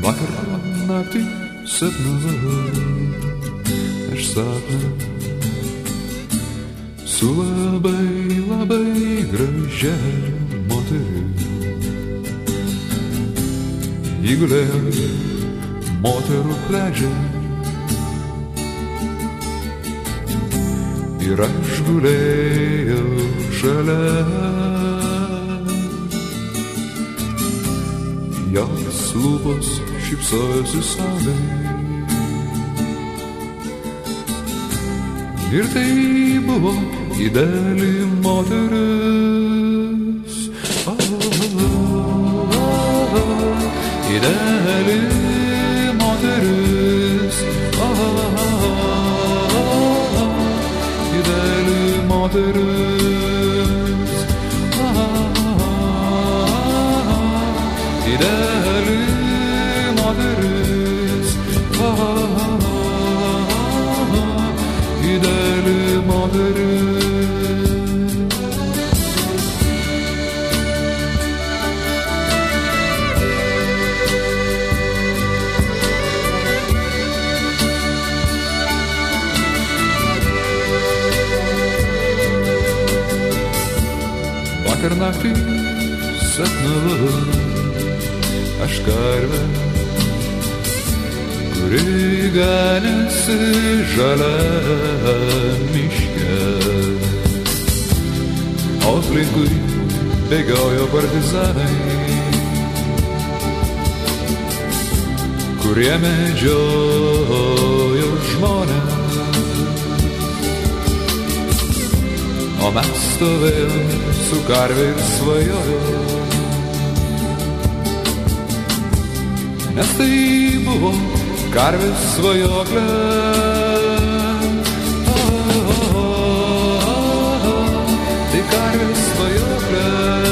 Vakar naktį sapnavau aš sapną su labai, labai gražia moterimi. Ji gulėjo moterų pliaže ir aš gulėjau šalia. Jos lūpos šypsojosi saulei ir tai buvo ideali moteris. Ideali moteris. Ideali moteris. Ideali moteris. Ideali moteris. Vakar naktį sapnavau aš karvę, kuri ganėsi žaliam miške, o aplinkui bėgiojo partizanai, kurie medžiojo žmones, o mes stovėjom su karve ir svajojom. Nes tai buvo karvės svajoklė. Tai karvės svajoklė.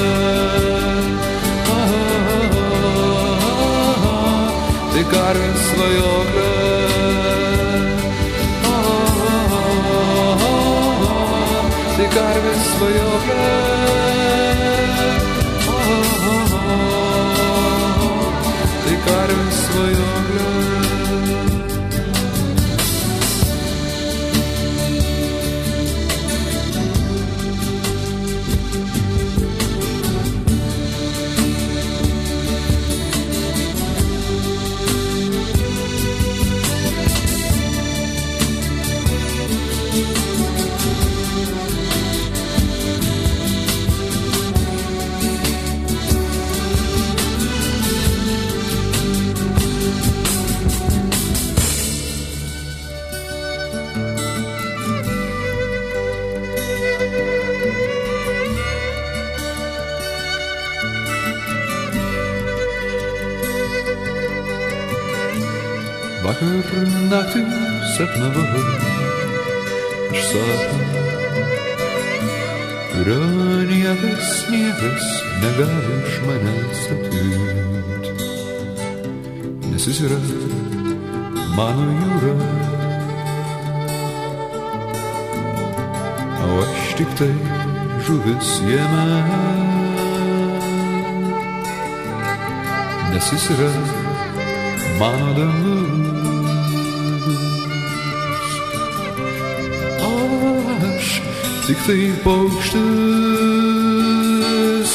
Tai karvės svajoklė. Tai karvės svajoklė. Tai karvės svajoklė. Vakar naktį sapnavau aš sapną, kurio niekas negali iš manęs atimt, nes jis yra mano jūra, o aš tik tai žuvis jame, nes jis yra mano dangus. Tik tai paukštis,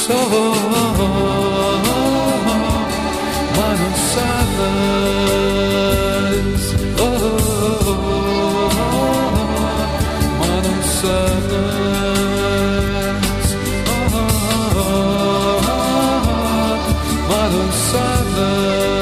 mano sapnas, mano sapnas, mano sapnas.